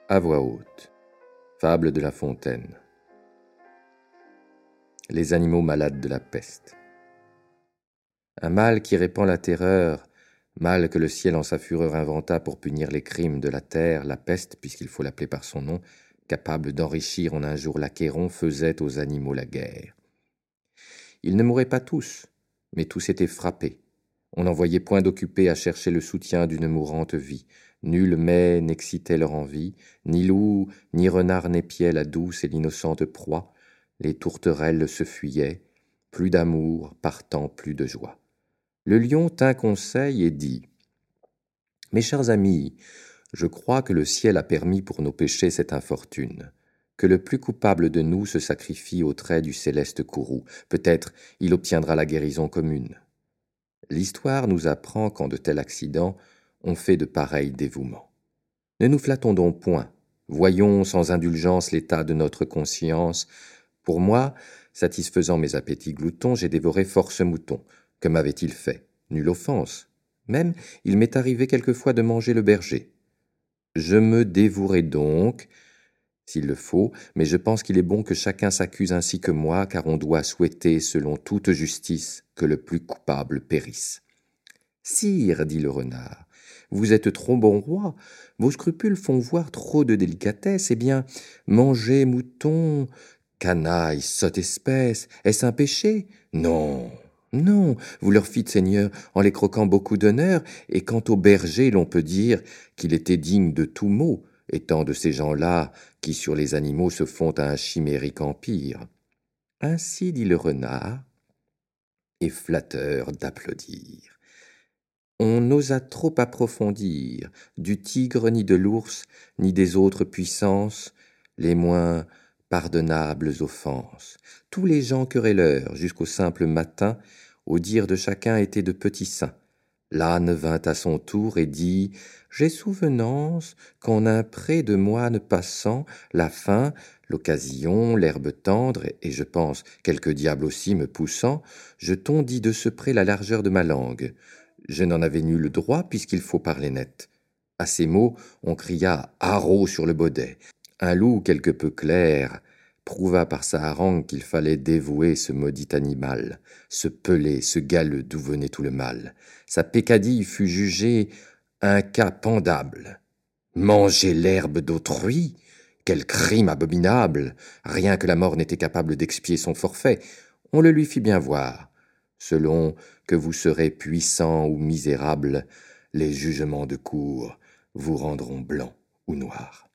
À voix haute. Fable de La Fontaine. Les animaux malades de la peste. Un mal qui répand la terreur, mal que le ciel en sa fureur inventa pour punir les crimes de la terre, la peste, puisqu'il faut l'appeler par son nom, capable d'enrichir en un jour l'Achéron, faisait aux animaux la guerre. Ils ne mouraient pas tous, mais tous étaient frappés. On n'en voyait point d'occupés à chercher le soutien d'une mourante vie. Nul mets n'excitait leur envie, ni loup, ni renard n'épiait la douce et l'innocente proie. Les tourterelles se fuyaient, plus d'amour, partant plus de joie. Le lion tint conseil et dit « Mes chers amis, je crois que le ciel a permis pour nos péchés cette infortune, que le plus coupable de nous se sacrifie aux traits du céleste courroux. Peut-être il obtiendra la guérison commune. L'histoire nous apprend qu'en de tels accidents, on fait de pareils dévouements. Ne nous flattons donc point, voyons sans indulgence l'état de notre conscience. Pour moi, satisfaisant mes appétits gloutons, j'ai dévoré force moutons. Que m'avait-il fait? Nulle offense. Même, il m'est arrivé quelquefois de manger le berger. Je me dévouerai donc, s'il le faut, mais je pense qu'il est bon que chacun s'accuse ainsi que moi, car on doit souhaiter, selon toute justice, que le plus coupable périsse. « Sire, dit le renard, vous êtes trop bon roi, vos scrupules font voir trop de délicatesse, eh bien, manger mouton, canaille, sotte espèce, est-ce un péché? Non, non, vous leur fîtes, Seigneur, en les croquant beaucoup d'honneur, et quant au berger, l'on peut dire qu'il était digne de tout mot, étant de ces gens-là qui sur les animaux se font à un chimérique empire. Ainsi dit le renard, et flatteur d'applaudir. On n'osa trop approfondir, du tigre ni de l'ours, ni des autres puissances, les moins pardonnables offenses. Tous les gens querelleurs, jusqu'au simple matin, au dire de chacun étaient de petits saints. L'âne vint à son tour et dit « J'ai souvenance qu'en un pré de moine passant, la faim, l'occasion, l'herbe tendre, et je pense quelques diables aussi me poussant, je tondis de ce pré la largeur de ma langue. Je n'en avais nul droit puisqu'il faut parler net. » À ces mots, on cria « haro » sur le baudet. Un loup quelque peu clair prouva par sa harangue qu'il fallait dévouer ce maudit animal, ce pelé, ce galeux d'où venait tout le mal. Sa peccadille fut jugée un cas pendable. Manger l'herbe d'autrui? Quel crime abominable! Rien que la mort n'était capable d'expier son forfait. On le lui fit bien voir. Selon que vous serez puissant ou misérable, les jugements de cour vous rendront blanc ou noir.